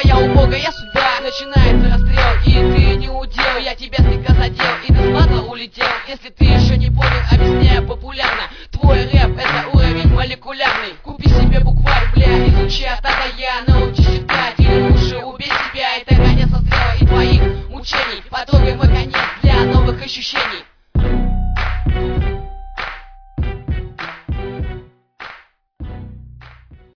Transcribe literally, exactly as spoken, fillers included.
твоя убогая судьба. Начинается расстрел, и ты не удел. Я тебя слегка задел, и ты с база улетел. Если ты еще не понял, объясняю популярно. Твой рэп — это уровень молекулярный. Купи себе букварь, бля, изучи от А до Я. Научись читать, или лучше убей себя. Это конец расстрела и твоих мучений. Потрогай мой конец для новых ощущений.